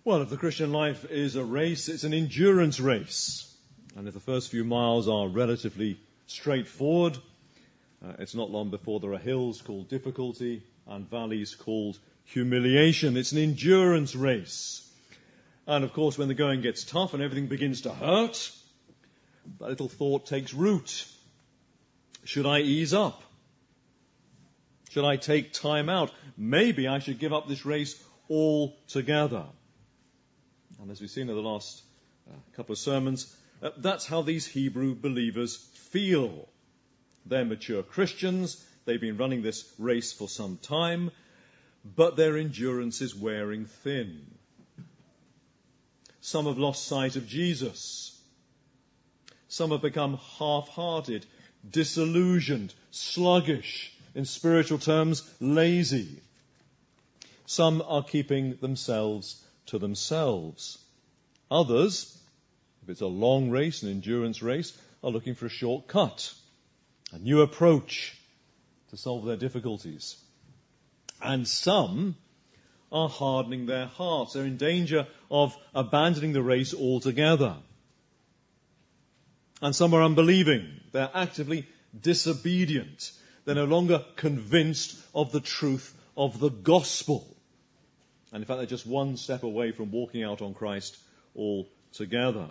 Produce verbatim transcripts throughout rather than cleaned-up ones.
Well, if the Christian life is a race, it's an endurance race. And if the first few miles are relatively straightforward, uh, it's not long before there are hills called difficulty and valleys called humiliation. It's an endurance race. And of course, when the going gets tough and everything begins to hurt, that little thought takes root. Should I ease up? Should I take time out? Maybe I should give up this race altogether. And as we've seen in the last uh, couple of sermons, uh, that's how these Hebrew believers feel. They're mature Christians. They've been running this race for some time, but their endurance is wearing thin. Some have lost sight of Jesus. Some have become half-hearted, disillusioned, sluggish, in spiritual terms, lazy. Some are keeping themselves to themselves. Others, if it's a long race, an endurance race, are looking for a shortcut, a new approach to solve their difficulties. And some are hardening their hearts. They're in danger of abandoning the race altogether. And some are unbelieving. They're actively disobedient. They're no longer convinced of the truth of the gospel. And in fact, they're just one step away from walking out on Christ altogether.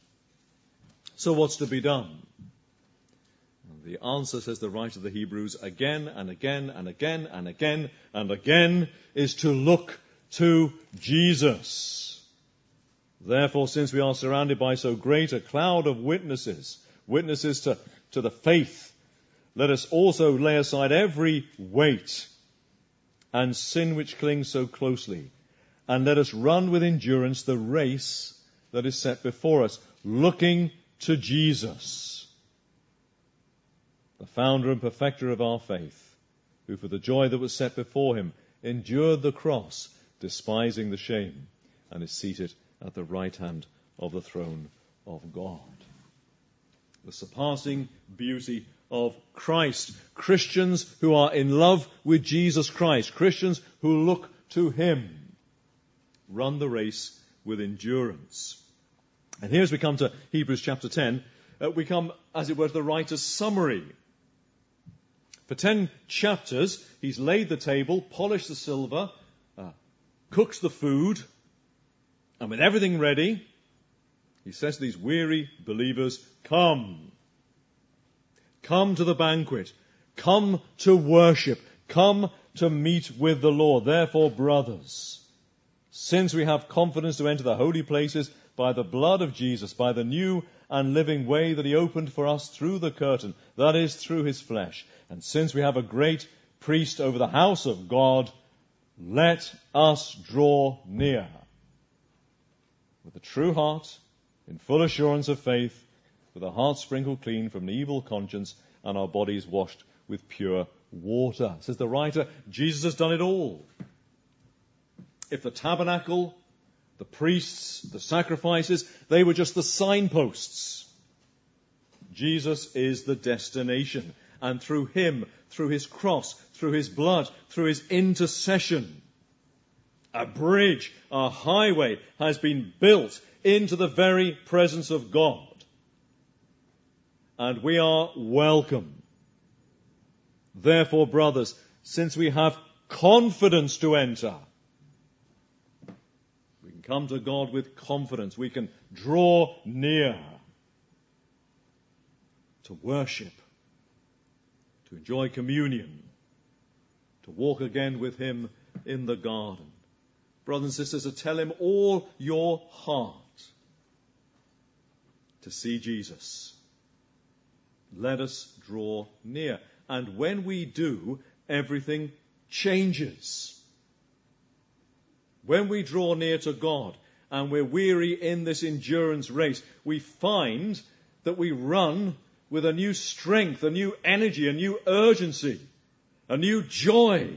So what's to be done? The answer, says the writer of the Hebrews, again and again and again and again and again, is to look to Jesus. Therefore, since we are surrounded by so great a cloud of witnesses, witnesses to, to the faith, let us also lay aside every weight and sin which clings so closely, and let us run with endurance the race that is set before us, looking to Jesus, the founder and perfecter of our faith, who for the joy that was set before him endured the cross, despising the shame, and is seated at the right hand of the throne of God. The surpassing beauty of Christ. Christians who are in love with Jesus Christ. Christians who look to him. Run the race with endurance. And here as we come to Hebrews chapter ten, uh, we come, as it were, to the writer's summary. For ten chapters, he's laid the table, polished the silver, uh, cooks the food, and with everything ready, he says to these weary believers, come. Come to the banquet. Come to worship. Come to meet with the Lord. Therefore, brothers, since we have confidence to enter the holy places by the blood of Jesus, by the new and living way that he opened for us through the curtain, that is, through his flesh, and since we have a great priest over the house of God, let us draw near with a true heart, in full assurance of faith, with our hearts sprinkled clean from an evil conscience and our bodies washed with pure water. Says the writer, Jesus has done it all. If the tabernacle, the priests, the sacrifices, they were just the signposts, Jesus is the destination. And through him, through his cross, through his blood, through his intercession, a bridge, a highway has been built into the very presence of God. And we are welcome. Therefore, brothers, since we have confidence to enter, we can come to God with confidence. We can draw near to worship, to enjoy communion, to walk again with him in the garden. Brothers and sisters, to tell him all your heart to see Jesus. Let us draw near. And when we do, everything changes. When we draw near to God and we're weary in this endurance race, we find that we run with a new strength, a new energy, a new urgency, a new joy,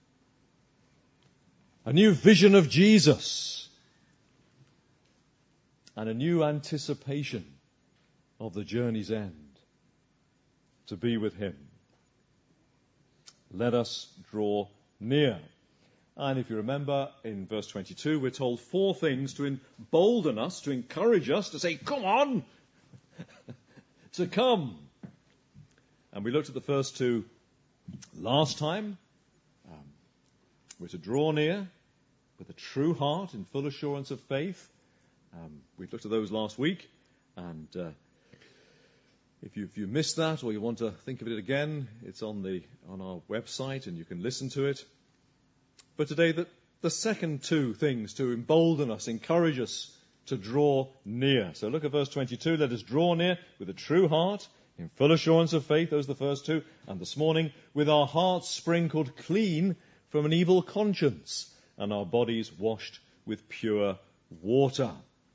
a new vision of Jesus, and a new anticipation of the journey's end, to be with him. Let us draw near. And if you remember, in verse twenty-two, we're told four things to embolden us, to encourage us, to say, come on, to come. And we looked at the first two last time. Um, we're to draw near with a true heart in full assurance of faith. Um, we looked at those last week. And uh, if, you, if you missed that or you want to think of it again, it's on, the, on our website and you can listen to it. But today, the, the second two things to embolden us, encourage us to draw near. So look at verse twenty-two. Let us draw near with a true heart, in full assurance of faith. Those are the first two. And this morning, with our hearts sprinkled clean from an evil conscience and our bodies washed with pure water.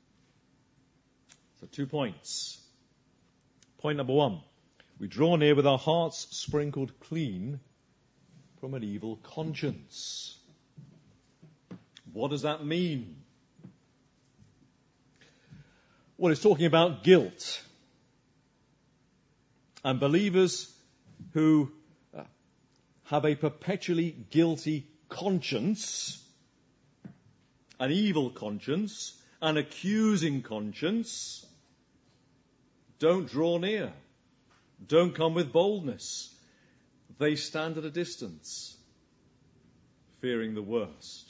So two points. Point number one. We draw near with our hearts sprinkled clean from an evil conscience. What does that mean? Well, it's talking about guilt. And believers who uh, have a perpetually guilty conscience, an evil conscience, an accusing conscience, don't draw near. Don't come with boldness. They stand at a distance, fearing the worst.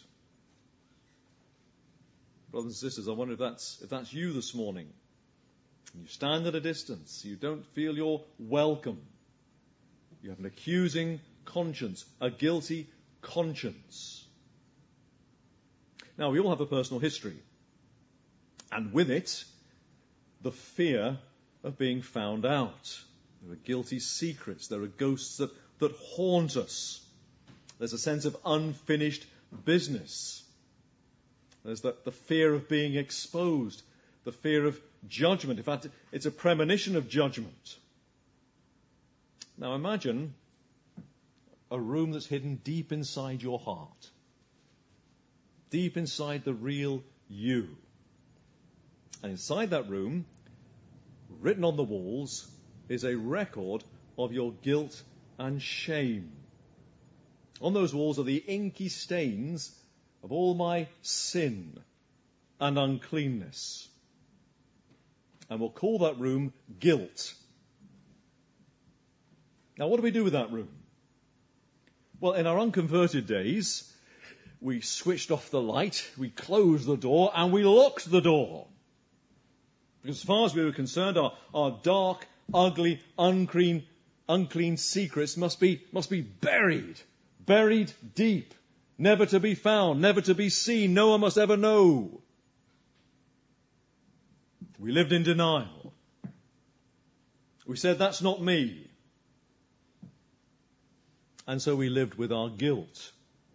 Brothers and sisters, I wonder if that's, if that's you this morning. You stand at a distance. You don't feel you're welcome. You have an accusing conscience, a guilty conscience. Now, we all have a personal history. And with it, the fear of being found out. There are guilty secrets. There are ghosts that, that haunt us. There's a sense of unfinished business. There's the, the fear of being exposed, the fear of judgment. In fact, it's a premonition of judgment. Now imagine a room that's hidden deep inside your heart, deep inside the real you. And inside that room, written on the walls, is a record of your guilt and shame. On those walls are the inky stains of all my sin and uncleanness. And we'll call that room guilt. Now, what do we do with that room? Well, in our unconverted days, we switched off the light, we closed the door, and we locked the door. Because as far as we were concerned, our, our dark, ugly, unclean, unclean secrets must be, must be buried, buried deep. Never to be found, never to be seen. No one must ever know. We lived in denial. We said, that's not me. And so we lived with our guilt.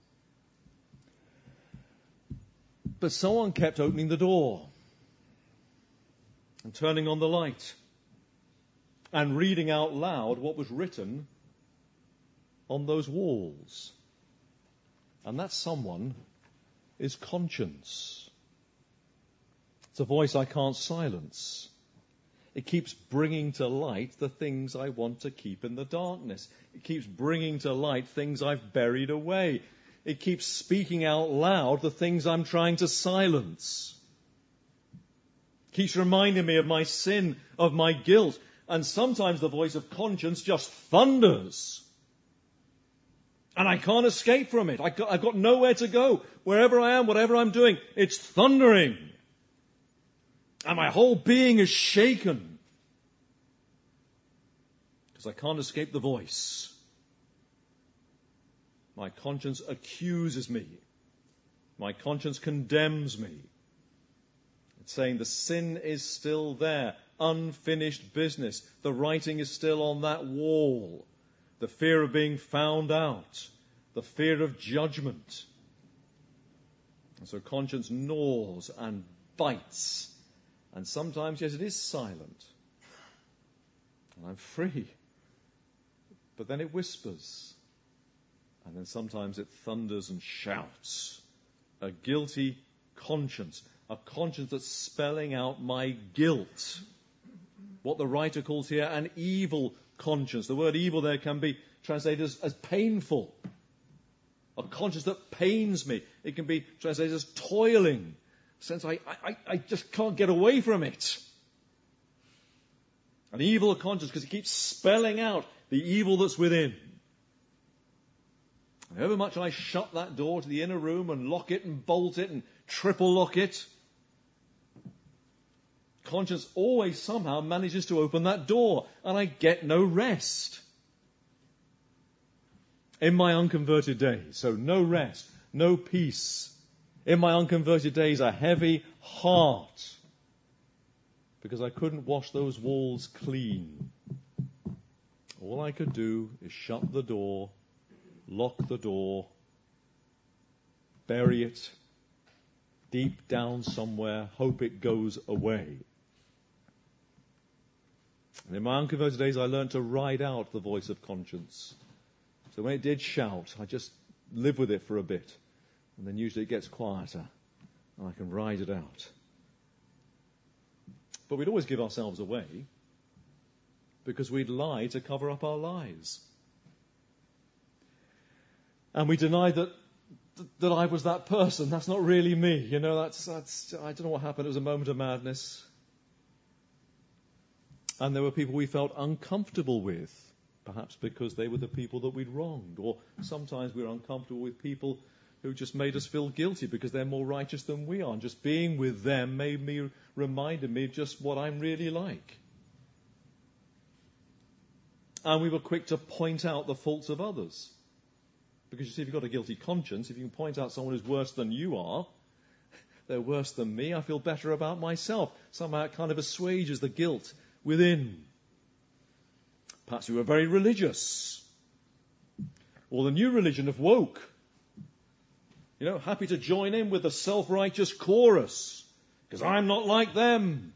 But someone kept opening the door and turning on the light and reading out loud what was written on those walls. And that someone is conscience. It's a voice I can't silence. It keeps bringing to light the things I want to keep in the darkness. It keeps bringing to light things I've buried away. It keeps speaking out loud the things I'm trying to silence. It keeps reminding me of my sin, of my guilt. And sometimes the voice of conscience just thunders. And I can't escape from it. I got, I've got nowhere to go. Wherever I am, whatever I'm doing, it's thundering. And my whole being is shaken. Because I can't escape the voice. My conscience accuses me. My conscience condemns me. It's saying the sin is still there. Unfinished business. The writing is still on that wall. The fear of being found out. The fear of judgment. And so conscience gnaws and bites. And sometimes, yes, it is silent. And I'm free. But then it whispers. And then sometimes it thunders and shouts. A guilty conscience. A conscience that's spelling out my guilt. What the writer calls here an evil conscience. The word evil there can be translated as, as painful. a conscience that pains me. It can be translated as toiling, since I, I, I just can't get away from it. An evil conscience because it keeps spelling out the evil that's within. However much I shut that door to the inner room and lock it and bolt it and triple lock it, conscience always somehow manages to open that door, and I get no rest. In my unconverted days, so no rest, no peace. In my unconverted days, a heavy heart, because I couldn't wash those walls clean. All I could do is shut the door, lock the door, bury it deep down somewhere, hope it goes away. And in my unconverted days, I learned to ride out the voice of conscience. So when it did shout, I just live with it for a bit. And then usually it gets quieter, and I can ride it out. But we'd always give ourselves away, because we'd lie to cover up our lies. And we denied that that I was that person. That's not really me. You know, that's, that's, I don't know what happened. It was a moment of madness. And there were people we felt uncomfortable with, perhaps because they were the people that we'd wronged. Or sometimes we were uncomfortable with people who just made us feel guilty because they're more righteous than we are. And just being with them made me, reminded me of just what I'm really like. And we were quick to point out the faults of others. Because you see, if you've got a guilty conscience, if you can point out someone who's worse than you are, they're worse than me, I feel better about myself. Somehow it kind of assuages the guilt within. Perhaps we were very religious. Or the new religion of woke. You know, happy to join in with the self-righteous chorus, because I'm not like them.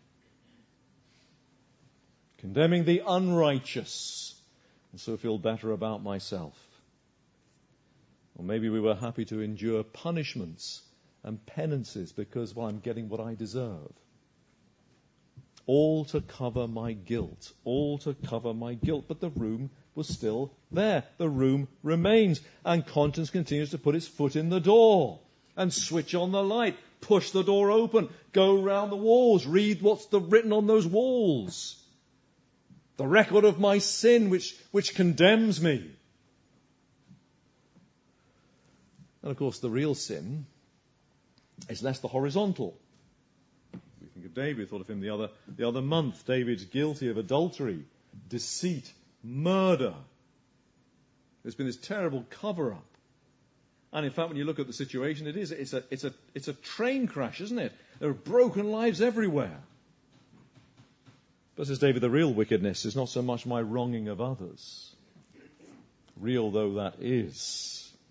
Condemning the unrighteous, and so feel better about myself. Or maybe we were happy to endure punishments and penances because, well, I'm getting what I deserve. All to cover my guilt. All to cover my guilt. But the room was still there. The room remains. And conscience continues to put its foot in the door and switch on the light, push the door open, go round the walls, read what's the, written on those walls. The record of my sin which, which condemns me. And of course, the real sin is less the horizontal. We think of David, thought of him the other, the other month. David's guilty of adultery, deceit, murder. There's been this terrible cover-up. And in fact, when you look at the situation, it is, it's a, it's a, it's a train crash, isn't it? There are broken lives everywhere. But says David, the real wickedness is not so much my wronging of others, real though that is.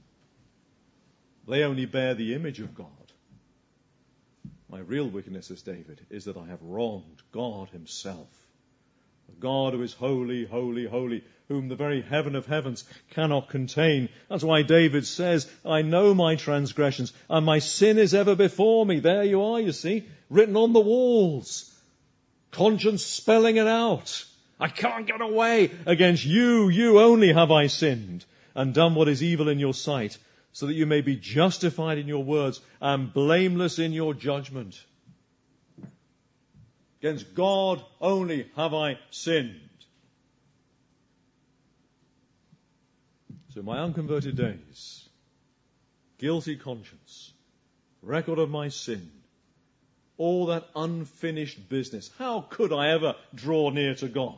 They only bear the image of God. My real wickedness, says David, is that I have wronged God himself. The God who is holy, holy, holy, whom the very heaven of heavens cannot contain. That's why David says, I know my transgressions, and my sin is ever before me. There you are, you see, written on the walls. Conscience spelling it out. I can't get away. Against you, you only have I sinned, and done what is evil in your sight, so that you may be justified in your words and blameless in your judgment. Against God only have I sinned. So my unconverted days, guilty conscience, record of my sin, all that unfinished business. How could I ever draw near to God?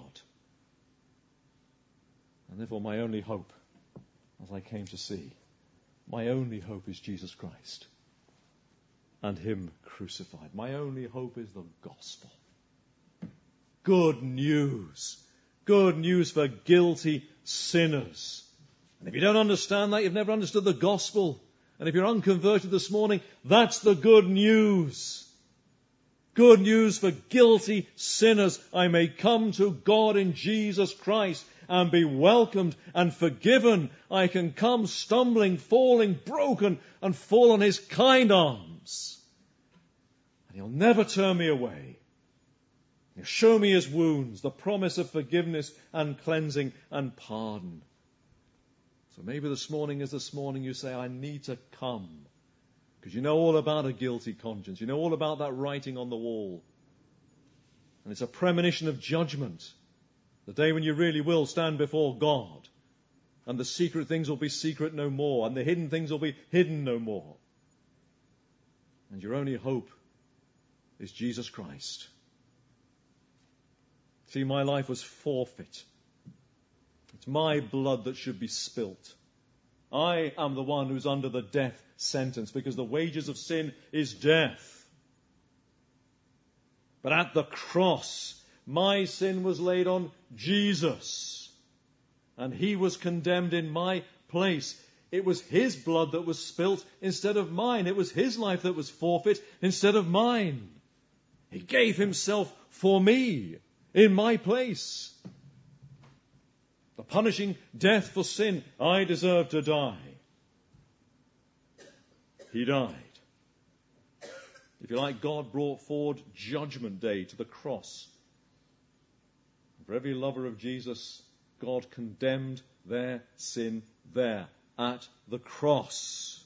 And therefore my only hope, as I came to see, my only hope is Jesus Christ and him crucified. My only hope is the gospel. Good news. Good news for guilty sinners. And if you don't understand that, you've never understood the gospel. And if you're unconverted this morning, that's the good news. Good news for guilty sinners. I may come to God in Jesus Christ and be welcomed and forgiven. I can come stumbling, falling, broken, and fall on his kind arms. And he'll never turn me away. He'll show me his wounds, the promise of forgiveness and cleansing and pardon. So maybe this morning is this morning you say, I need to come. Because you know all about a guilty conscience. You know all about that writing on the wall. And it's a premonition of judgment. The day when you really will stand before God. And the secret things will be secret no more. And the hidden things will be hidden no more. And your only hope is Jesus Christ. See, my life was forfeit. It's my blood that should be spilt. I am the one who's under the death sentence because the wages of sin is death. But at the cross, my sin was laid on Jesus. And he was condemned in my place. It was his blood that was spilt instead of mine. It was his life that was forfeit instead of mine. He gave himself for me in my place. The punishing death for sin, I deserve to die. He died. If you like, God brought forward Judgment Day to the cross. For every lover of Jesus, God condemned their sin there at the cross.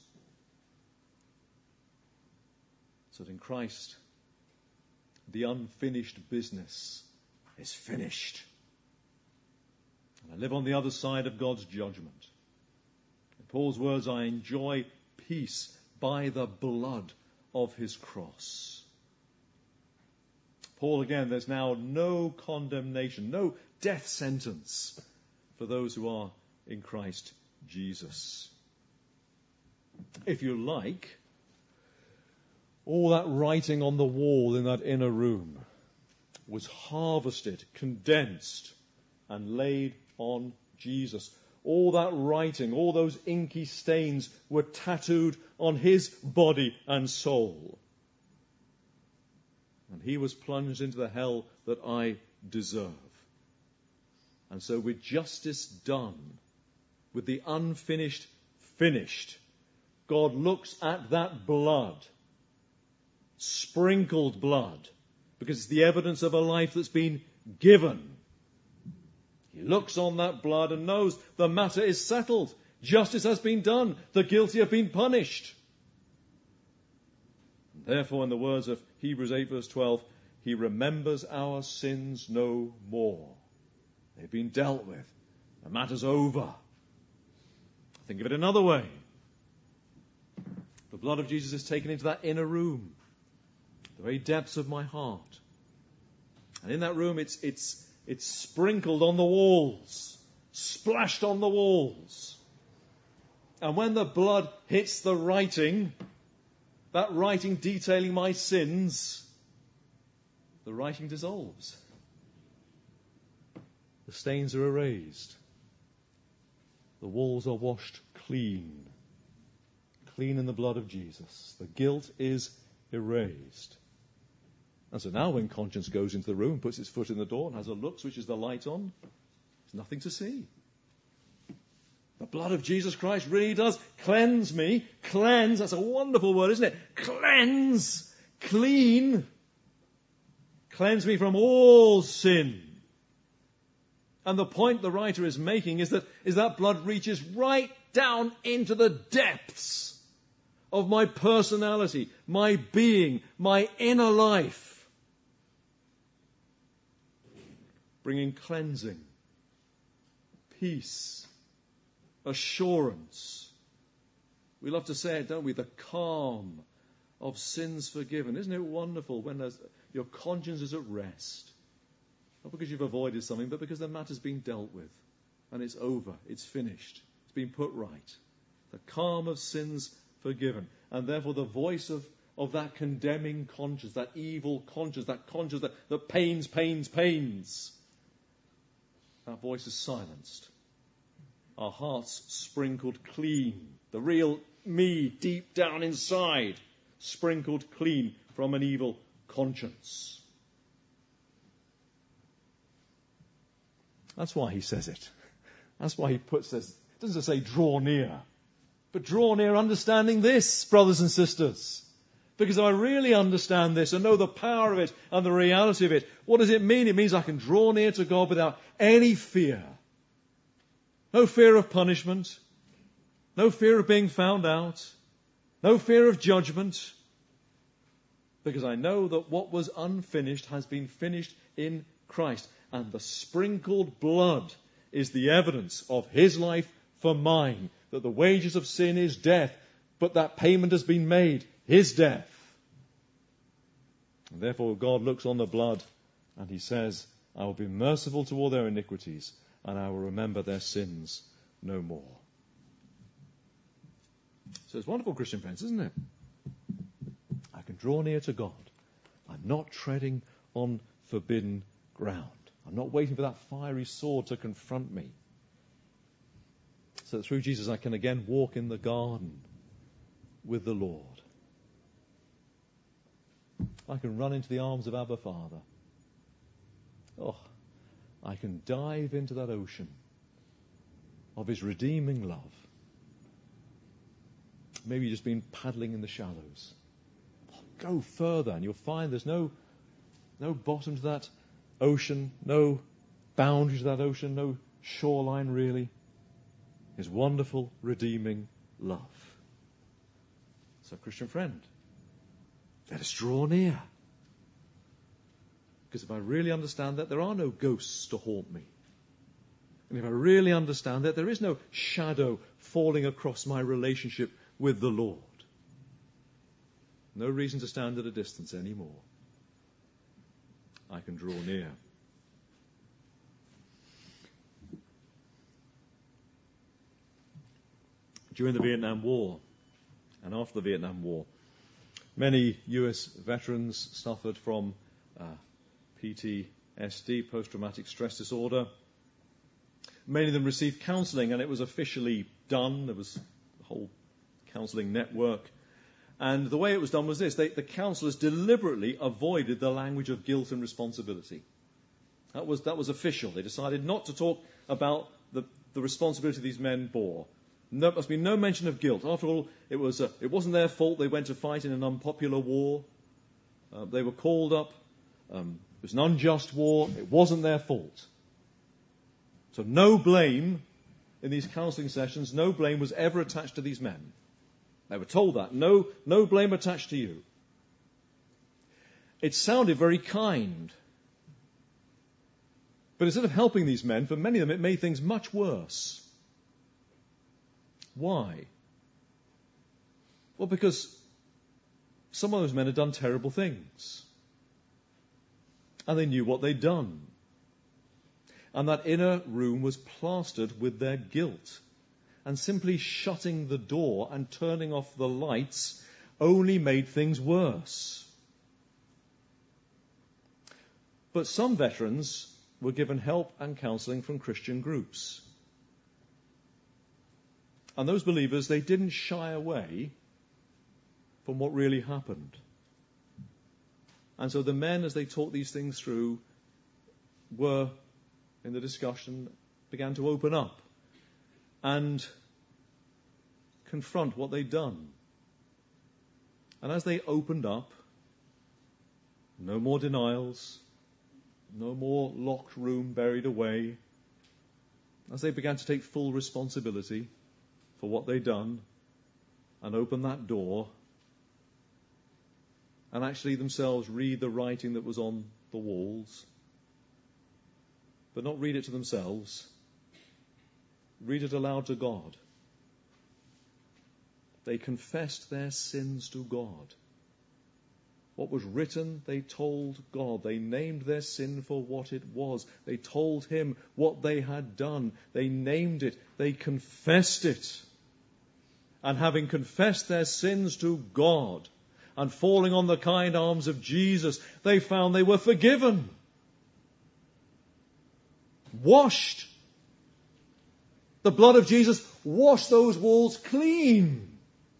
So that in Christ, the unfinished business is finished. And I live on the other side of God's judgment. In Paul's words, I enjoy peace by the blood of his cross. Paul, again, there's now no condemnation, no death sentence for those who are in Christ Jesus. If you like, all that writing on the wall in that inner room was harvested, condensed, and laid on Jesus. All that writing, all those inky stains were tattooed on his body and soul. And he was plunged into the hell that I deserve. And so with justice done, with the unfinished finished, God looks at that blood, sprinkled blood, because it's the evidence of a life that's been given. He looks on that blood and knows the matter is settled. Justice has been done. The guilty have been punished. Therefore, in the words of Hebrews eight verse twelve, he remembers our sins no more. They've been dealt with. The matter's over. Think of it another way. The blood of Jesus is taken into that inner room, the very depths of my heart. And in that room, it's, it's, it's sprinkled on the walls, splashed on the walls. And when the blood hits the writing, that writing detailing my sins, the writing dissolves. The stains are erased. The walls are washed clean. Clean in the blood of Jesus. The guilt is erased. And so now when conscience goes into the room, puts its foot in the door and has a look, switches the light on, there's nothing to see. The blood of Jesus Christ really does cleanse me. Cleanse, that's a wonderful word, isn't it? Cleanse, clean. Cleanse me from all sin. And the point the writer is making is that, is that blood reaches right down into the depths of my personality, my being, my inner life. Bringing cleansing, peace, assurance. We love to say it, don't we? The calm of sins forgiven. Isn't it wonderful when your conscience is at rest? Not because you've avoided something, but because the matter's been dealt with. And it's over. It's finished. It's been put right. The calm of sins forgiven. And therefore the voice of, of that condemning conscience, that evil conscience, that conscience that, that pains, pains, pains. That voice is silenced. Our hearts sprinkled clean. The real me deep down inside, sprinkled clean from an evil conscience. That's why he says it. That's why he puts this. It doesn't say draw near. But draw near understanding this, brothers and sisters. Because if I really understand this and know the power of it and the reality of it, what does it mean? It means I can draw near to God without any fear. No fear of punishment. no fear of being found out, no fear of judgment, because I know that what was unfinished has been finished in Christ, and the sprinkled blood is the evidence of his life for mine, that the wages of sin is death, but that payment has been made, his death. And therefore God looks on the blood and he says, I will be merciful to all their iniquities, and I will remember their sins no more. So it's wonderful, Christian friends, isn't it? I can draw near to God. I'm not treading on forbidden ground. I'm not waiting for that fiery sword to confront me. So that through Jesus I can again walk in the garden with the Lord. I can run into the arms of Abba Father. Oh, I can dive into that ocean of his redeeming love. Maybe you've just been paddling in the shallows. Go further and you'll find there's no, no bottom to that ocean, no boundary to that ocean, no shoreline really. His wonderful, redeeming love. So, Christian friend, let us draw near. Because if I really understand that, there are no ghosts to haunt me. And if I really understand that, there is no shadow falling across my relationship with the Lord. No reason to stand at a distance anymore. I can draw near. During the Vietnam War and after the Vietnam War, many U S veterans suffered from uh, P T S D, post-traumatic stress disorder. Many of them received counselling, and it was officially done. There was a whole counselling network. And the way it was done was this. They, the counsellors deliberately avoided the language of guilt and responsibility. That was, that was official. They decided not to talk about the, the responsibility these men bore. There must be no mention of guilt. After all, it, was a, it wasn't their fault they went to fight in an unpopular war. Uh, they were called up. Um, it was an unjust war. It wasn't their fault. So no blame in these counselling sessions, no blame was ever attached to these men. They were told that. No, no blame attached to you. It sounded very kind. But instead of helping these men, for many of them it made things much worse. Why? Well, because some of those men had done terrible things. And they knew what they'd done. And that inner room was plastered with their guilt. And simply shutting the door and turning off the lights only made things worse. But some veterans were given help and counselling from Christian groups. And those believers, they didn't shy away from what really happened. And so the men, as they talked these things through, were, in the discussion, began to open up and confront what they'd done. And as they opened up, no more denials, no more locked room buried away. As they began to take full responsibility for what they'd done and open that door and actually themselves read the writing that was on the walls, but not read it to themselves. Read it aloud to God. They confessed their sins to God. What was written, they told God. They named their sin for what it was. They told him what they had done. They named it. They confessed it. And having confessed their sins to God and falling on the kind arms of Jesus, they found they were forgiven. Washed. The blood of Jesus washed those walls clean.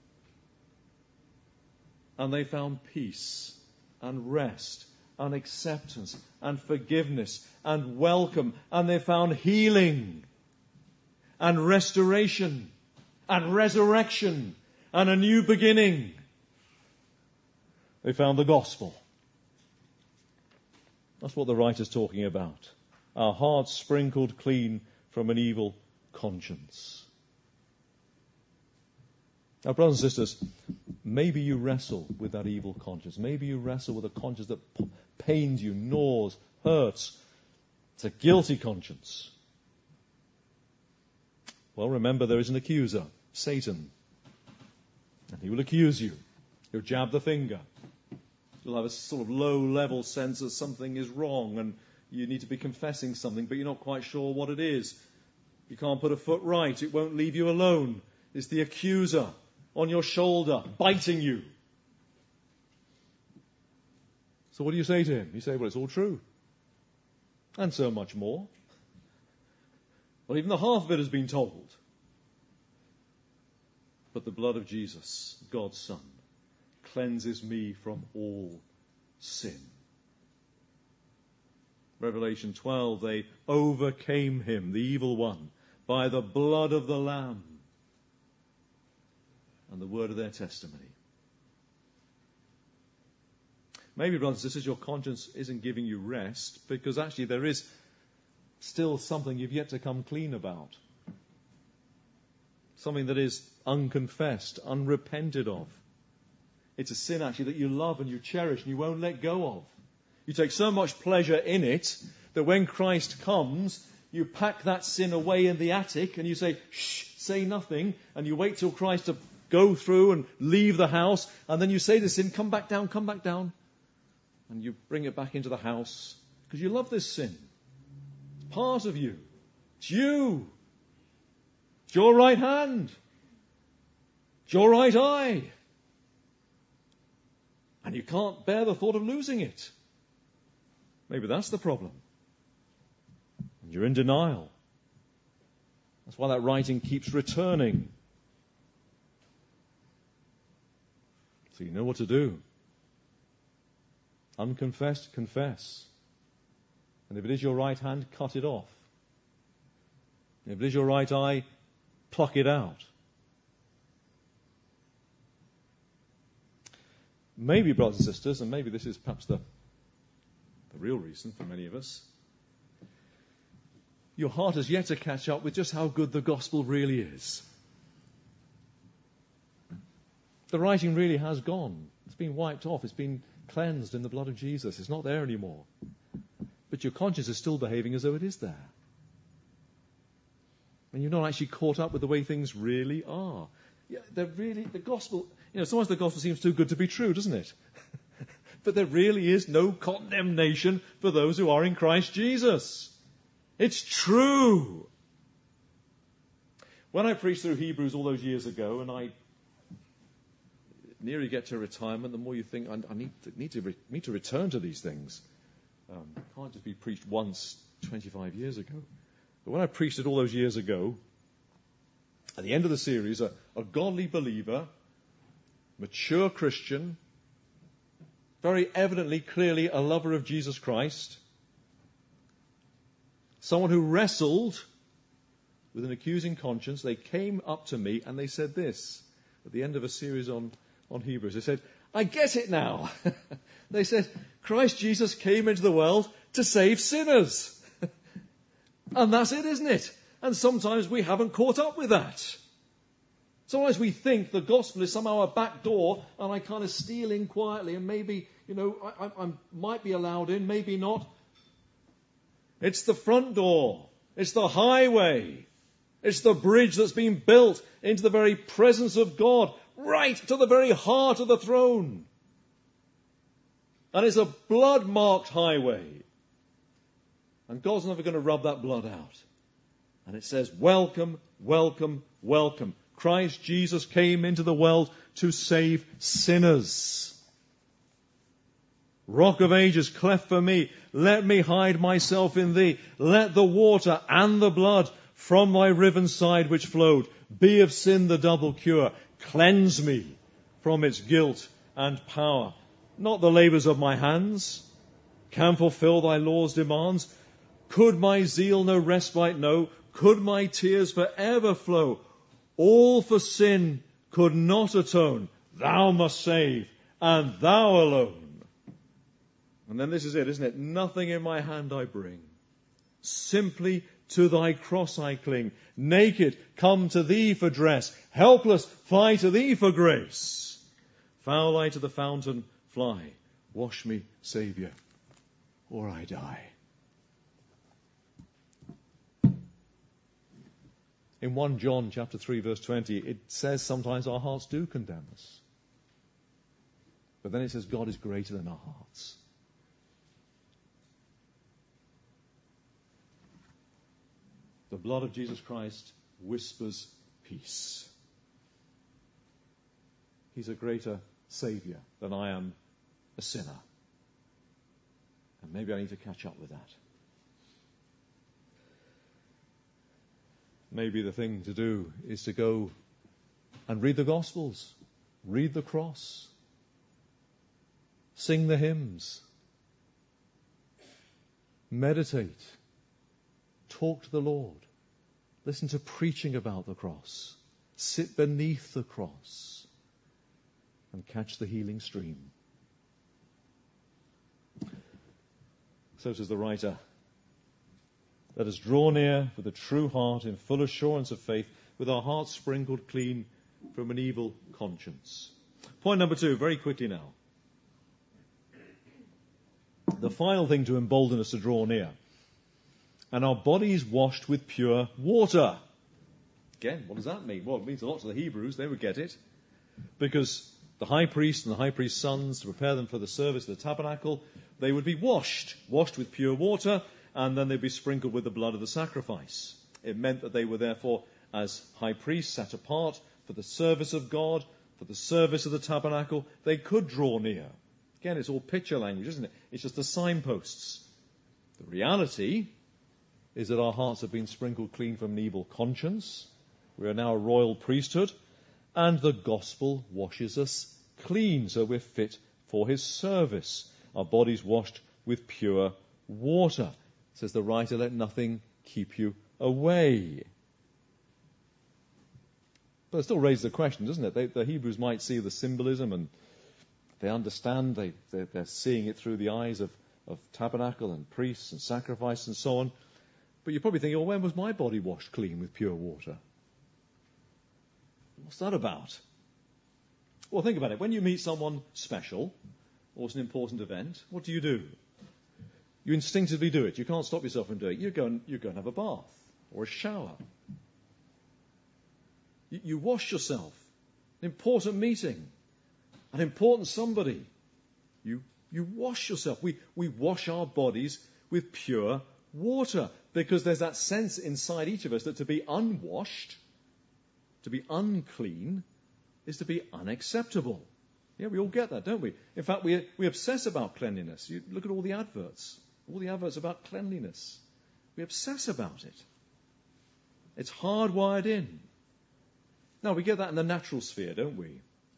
And they found peace and rest and acceptance and forgiveness and welcome. And they found healing and restoration and resurrection and a new beginning. They found the gospel. That's what the writer's talking about. Our hearts sprinkled clean from an evil conscience. Now, brothers and sisters, maybe you wrestle with that evil conscience. Maybe you wrestle with a conscience that p- pains you, gnaws, hurts. It's a guilty conscience. Well, remember, there is an accuser, Satan. And he will accuse you. He'll jab the finger. You'll have a sort of low-level sense that something is wrong and you need to be confessing something, but you're not quite sure what it is. You can't put a foot right. It won't leave you alone. It's the accuser on your shoulder, biting you. So what do you say to him? You say, well, it's all true. And so much more. Well, even the half of it has been told. But the blood of Jesus, God's Son, cleanses me from all sin. Revelation twelve, they overcame him, the evil one, by the blood of the Lamb and the word of their testimony. Maybe, brothers and sisters, your conscience isn't giving you rest because actually there is still something you've yet to come clean about. Something that is unconfessed, unrepented of. It's a sin actually that you love and you cherish and you won't let go of. You take so much pleasure in it that when Christ comes, you pack that sin away in the attic and you say, shh, say nothing, and you wait till Christ to go through and leave the house, and then you say to sin, come back down, come back down. And you bring it back into the house because you love this sin. It's part of you. It's you. It's your right hand. It's your right eye. And you can't bear the thought of losing it. Maybe that's the problem. And you're in denial. That's why that writing keeps returning. So you know what to do. Unconfessed, confess. And if it is your right hand, cut it off. And if it is your right eye, pluck it out. Maybe, brothers and sisters, and maybe this is perhaps the, the real reason for many of us, your heart has yet to catch up with just how good the gospel really is. The writing really has gone. It's been wiped off. It's been cleansed in the blood of Jesus. It's not there anymore. But your conscience is still behaving as though it is there. And you're not actually caught up with the way things really are. Yeah, they're really, the gospel, you know, sometimes the gospel seems too good to be true, doesn't it? But there really is no condemnation for those who are in Christ Jesus. It's true. When I preached through Hebrews all those years ago, and I nearer you get to retirement, the more you think, I, I need, to, need, to re, need to return to these things. Um, it can't just be preached once twenty-five years ago. But when I preached it all those years ago, at the end of the series, a, a godly believer, mature Christian, very evidently, clearly a lover of Jesus Christ, someone who wrestled with an accusing conscience, they came up to me and they said this, at the end of a series on on Hebrews. They said, I get it now. They said, Christ Jesus came into the world to save sinners. And that's it, isn't it? And sometimes we haven't caught up with that. Sometimes we think the gospel is somehow a back door and I kind of steal in quietly and maybe, you know, I, I, I might be allowed in, maybe not. It's the front door. It's the highway. It's the bridge that's been built into the very presence of God, right to the very heart of the throne. And it's a blood-marked highway. And God's never going to rub that blood out. And it says, welcome, welcome, welcome. Christ Jesus came into the world to save sinners. Rock of ages, cleft for me. Let me hide myself in thee. Let the water and the blood from thy riven side which flowed be of sin the double cure. Cleanse me from its guilt and power. Not the labours of my hands can fulfill thy law's demands. Could my zeal no respite know? Could my tears forever flow? All for sin could not atone. Thou must save, and thou alone. And then this is it, isn't it? Nothing in my hand I bring. Simply To thy cross I cling. Naked, come to thee for dress. Helpless, fly to thee for grace. Foul I to the fountain, fly. Wash me, Saviour, or I die. In First John chapter three, verse twenty, it says sometimes our hearts do condemn us. But then it says God is greater than our hearts. The blood of Jesus Christ whispers peace. He's a greater Saviour than I am a sinner. And maybe I need to catch up with that. Maybe the thing to do is to go and read the Gospels, read the cross, sing the hymns, meditate, talk to the Lord, listen to preaching about the cross, sit beneath the cross, and catch the healing stream. So says the writer, let us draw near with a true heart in full assurance of faith, with our hearts sprinkled clean from an evil conscience. Point number two, very quickly now. The final thing to embolden us to draw near. And our bodies washed with pure water. Again, what does that mean? Well, it means a lot to the Hebrews. They would get it. Because the high priest and the high priest's sons, to prepare them for the service of the tabernacle, they would be washed, washed with pure water, and then they'd be sprinkled with the blood of the sacrifice. It meant that they were therefore, as high priests, set apart for the service of God, for the service of the tabernacle. They could draw near. Again, it's all picture language, isn't it? It's just the signposts. The reality is that our hearts have been sprinkled clean from an evil conscience. We are now a royal priesthood, and the gospel washes us clean, so we're fit for his service. Our bodies washed with pure water. Says the writer, let nothing keep you away. But it still raises the question, doesn't it? They, the Hebrews might see the symbolism and they understand, they, they're, they're seeing it through the eyes of, of tabernacle and priests and sacrifice and so on. But you're probably thinking, well, when was my body washed clean with pure water? What's that about? Well, think about it. When you meet someone special, or it's an important event, what do you do? You instinctively do it. You can't stop yourself from doing it. You go and, you go and have a bath or a shower. You, you wash yourself. An important meeting. An important somebody. You, you wash yourself. We, we wash our bodies with pure water because there's that sense inside each of us that to be unwashed, to be unclean, is to be unacceptable. Yeah, we all get that, don't we? In fact, we, we obsess about cleanliness. You look at all the adverts. All the adverts about cleanliness. We obsess about it. It's hardwired in. Now, we get that in the natural sphere, don't we?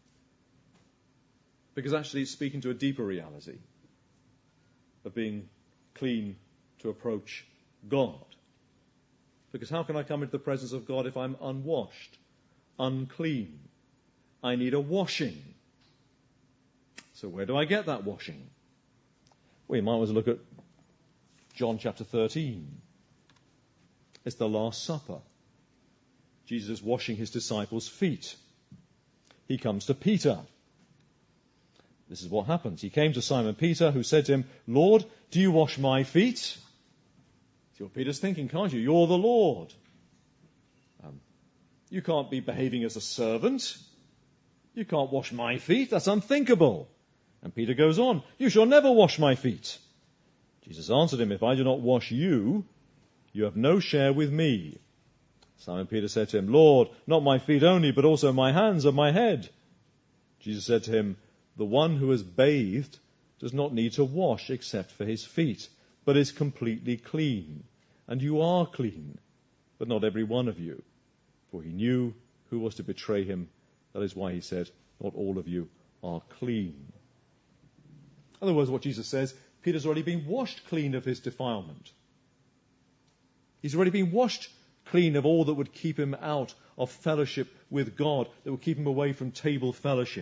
Because actually it's speaking to a deeper reality of being clean to approach God. Because how can I come into the presence of God if I'm unwashed, unclean? I need a washing. So where do I get that washing? Well, you might as well look at John chapter thirteen. It's the Last Supper. Jesus is washing his disciples' feet. He comes to Peter. This is what happens. He came to Simon Peter, who said to him, Lord, do you wash my feet? See what Peter's thinking, can't you? You're the Lord. Um, you can't be behaving as a servant. You can't wash my feet. That's unthinkable. And Peter goes on, you shall never wash my feet. Jesus answered him, if I do not wash you, you have no share with me. Simon Peter said to him, Lord, not my feet only, but also my hands and my head. Jesus said to him, the one who has bathed does not need to wash except for his feet, but is completely clean. And you are clean, but not every one of you. For he knew who was to betray him. That is why he said, not all of you are clean. In other words, what Jesus says, Peter's already been washed clean of his defilement. He's already been washed clean of all that would keep him out of fellowship with God, that would keep him away from table fellowship.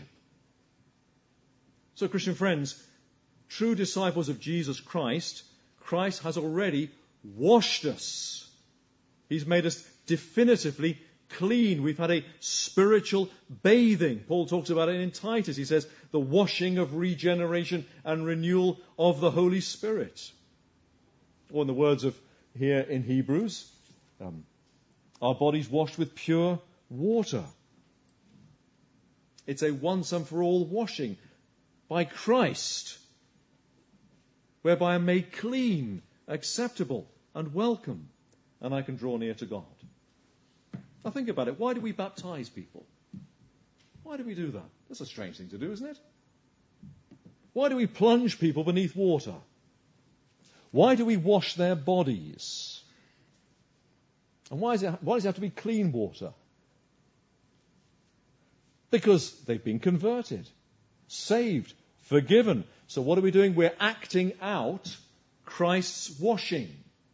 So, Christian friends, true disciples of Jesus Christ, Christ has already washed us He's made us definitively clean. We've had a spiritual bathing. Paul talks about it in Titus. He says, the washing of regeneration and renewal of the Holy Spirit. Or in the words of here in Hebrews, um, our bodies washed with pure water. It's a once and for all washing by Christ, whereby I'm made clean, acceptable, and welcome, and I can draw near to God. Now think about it. Why do we baptize people? Why do we do that? That's a strange thing to do, isn't it? Why do we plunge people beneath water? Why do we wash their bodies? And why, is it, why does it have to be clean water? Because they've been converted, saved, forgiven. So what are we doing? We're acting out Christ's washing.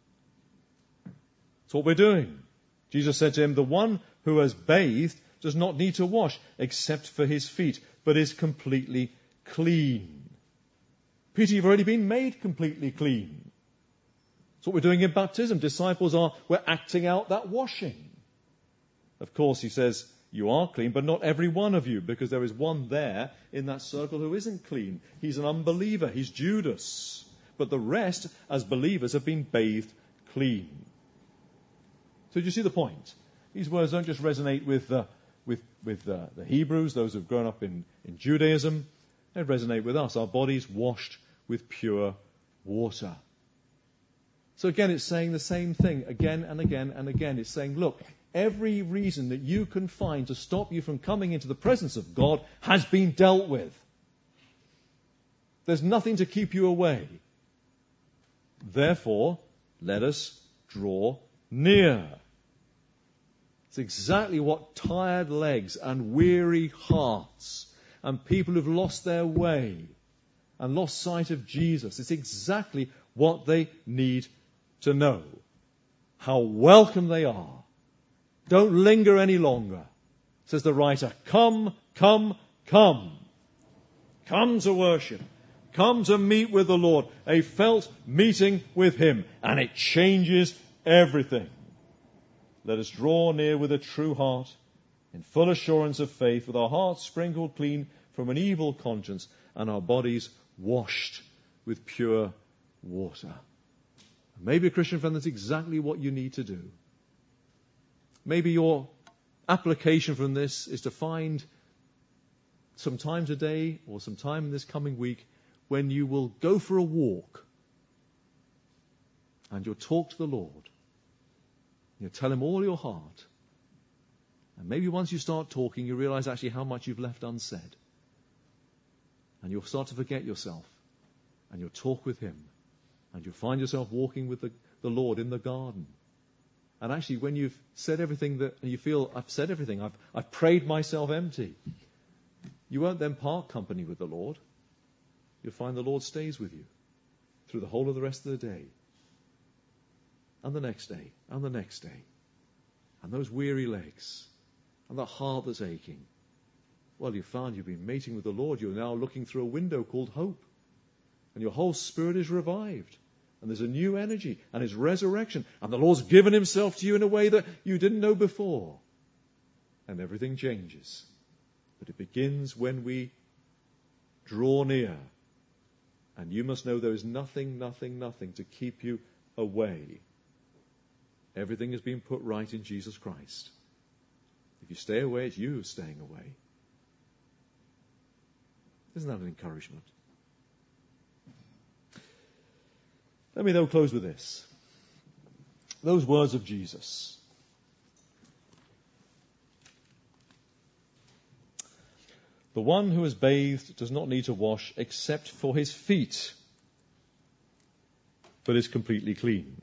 That's what we're doing. Jesus said to him, the one who has bathed does not need to wash except for his feet, but is completely clean. Peter, you've already been made completely clean. That's what we're doing in baptism. Disciples are, we're acting out that washing. Of course, he says, you are clean, but not every one of you, because there is one there in that circle who isn't clean. He's an unbeliever. He's Judas. But the rest, as believers, have been bathed clean. So do you see the point? These words don't just resonate with uh, with with uh, the Hebrews, those who've grown up in, in Judaism. They resonate with us. Our bodies washed with pure water. So again, it's saying the same thing again and again and again. It's saying, look, every reason that you can find to stop you from coming into the presence of God has been dealt with. There's nothing to keep you away. Therefore, let us draw near. It's exactly what tired legs and weary hearts and people who've lost their way and lost sight of Jesus, it's exactly what they need to know. How welcome they are. Don't linger any longer. Says the writer, come, come, come. Come to worship. Come to meet with the Lord. A felt meeting with him. And it changes everything. Let us draw near with a true heart, in full assurance of faith, with our hearts sprinkled clean from an evil conscience, and our bodies washed with pure water. Maybe, Christian friend, that's exactly what you need to do. Maybe your application from this is to find some time today or some time in this coming week when you will go for a walk and you'll talk to the Lord. You'll tell him all your heart. And maybe once you start talking, you realize actually how much you've left unsaid. And you'll start to forget yourself. And you'll talk with him. And you'll find yourself walking with the, the Lord in the garden. And actually, when you've said everything that and you feel, I've said everything, I've, I've prayed myself empty, you won't then part company with the Lord. You'll find the Lord stays with you through the whole of the rest of the day. And the next day, and the next day. And those weary legs, and that heart that's aching. Well, you've found you've been meeting with the Lord. You're now looking through a window called hope. And your whole spirit is revived. And there's a new energy, and it's resurrection. And the Lord's given himself to you in a way that you didn't know before. And everything changes. But it begins when we draw near. And you must know there is nothing, nothing, nothing to keep you away. Everything has been put right in Jesus Christ. If you stay away, it's you staying away. Isn't that an encouragement? Let me, though, close with this. Those words of Jesus. The one who is bathed does not need to wash except for his feet, but is completely clean.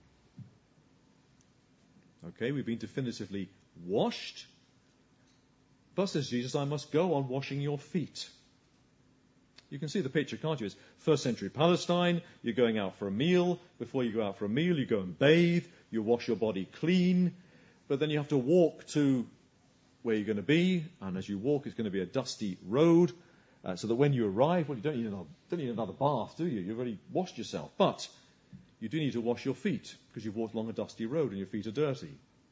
Okay, we've been definitively washed. But, says Jesus, I must go on washing your feet. You can see the picture, can't you? It's first century Palestine. You're going out for a meal. Before you go out for a meal, you go and bathe. You wash your body clean. But then you have to walk to where you're going to be. And as you walk, it's going to be a dusty road. Uh, so that when you arrive, well, you don't need, another, don't need another bath, do you? You've already washed yourself. But you do need to wash your feet because you've walked along a dusty road and your feet are dirty.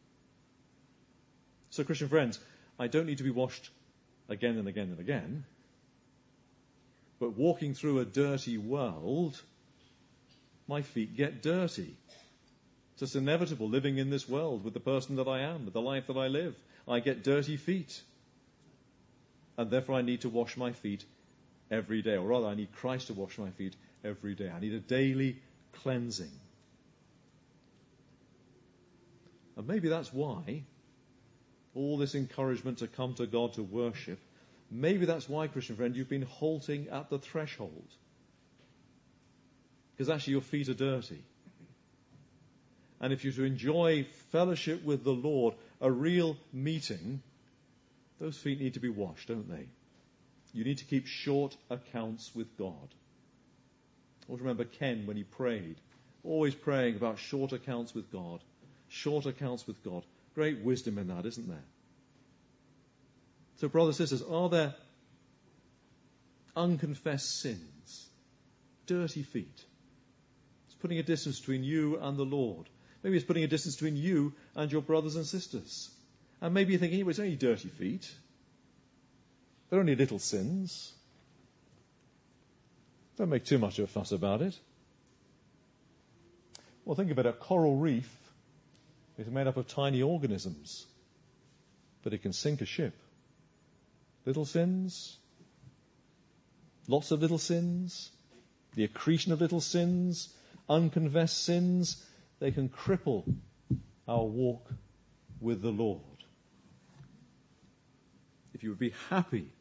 So, Christian friends, I don't need to be washed again and again and again. But walking through a dirty world, my feet get dirty. It's just inevitable living in this world with the person that I am, with the life that I live. I get dirty feet. And therefore I need to wash my feet every day. Or rather, I need Christ to wash my feet every day. I need a daily cleansing. And maybe that's why all this encouragement to come to God to worship, maybe that's why, Christian friend, you've been halting at the threshold. Because actually your feet are dirty. And if you're to enjoy fellowship with the Lord, a real meeting, those feet need to be washed, don't they? You need to keep short accounts with God. Always remember Ken when he prayed, always praying about short accounts with God. Short accounts with God. Great wisdom in that, isn't there? So, brothers and sisters, are there unconfessed sins? Dirty feet? It's putting a distance between you and the Lord. Maybe it's putting a distance between you and your brothers and sisters. And maybe you're thinking, well, it's only dirty feet. They're only little sins. Don't make too much of a fuss about it. Well, think about it. A coral reef is made up of tiny organisms, but it can sink a ship. Little sins, lots of little sins, the accretion of little sins, unconfessed sins, they can cripple our walk with the Lord. If you would be happy,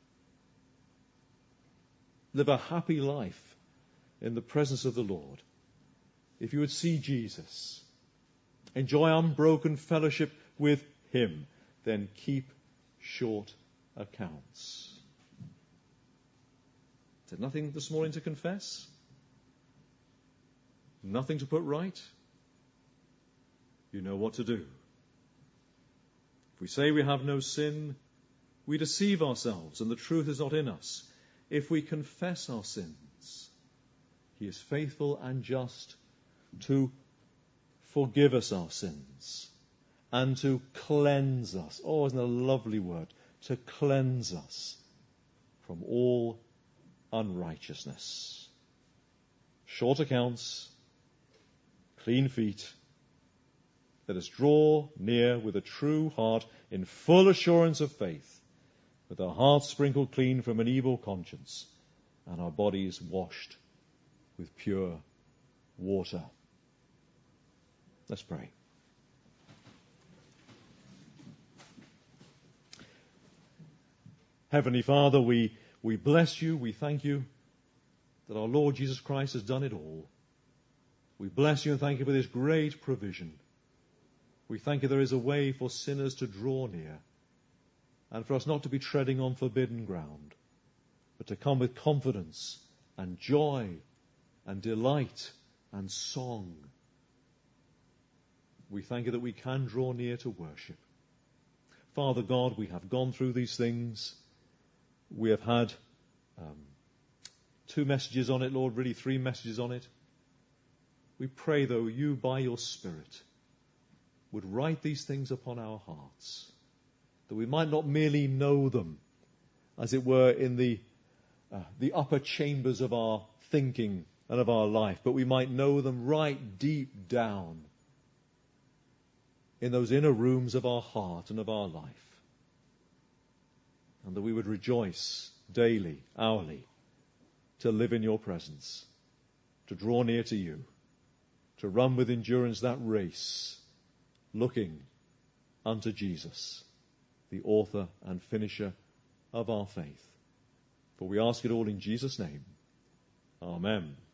live a happy life in the presence of the Lord, if you would see Jesus, enjoy unbroken fellowship with him, then keep short accounts. Is there nothing this morning to confess? Nothing to put right? You know what to do. If we say we have no sin, we deceive ourselves and the truth is not in us. If we confess our sins, he is faithful and just to forgive us our sins and to cleanse us. Oh, isn't that a lovely word? To cleanse us from all unrighteousness. Short accounts, clean feet. Let us draw near with a true heart in full assurance of faith, with our hearts sprinkled clean from an evil conscience and our bodies washed with pure water. Let's pray. Heavenly Father, we, we bless you, we thank you that our Lord Jesus Christ has done it all. We bless you and thank you for this great provision. We thank you there is a way for sinners to draw near and for us not to be treading on forbidden ground, but to come with confidence and joy and delight and song. We thank you that we can draw near to worship. Father God, we have gone through these things. We have had um, two messages on it, Lord, really three messages on it. We pray, though, you by your Spirit would write these things upon our hearts, that we might not merely know them, as it were, in the uh, the upper chambers of our thinking and of our life, but we might know them right deep down in those inner rooms of our heart and of our life, and that we would rejoice daily, hourly, to live in your presence, to draw near to you, to run with endurance that race, looking unto Jesus, the author and finisher of our faith. For we ask it all in Jesus' name. Amen.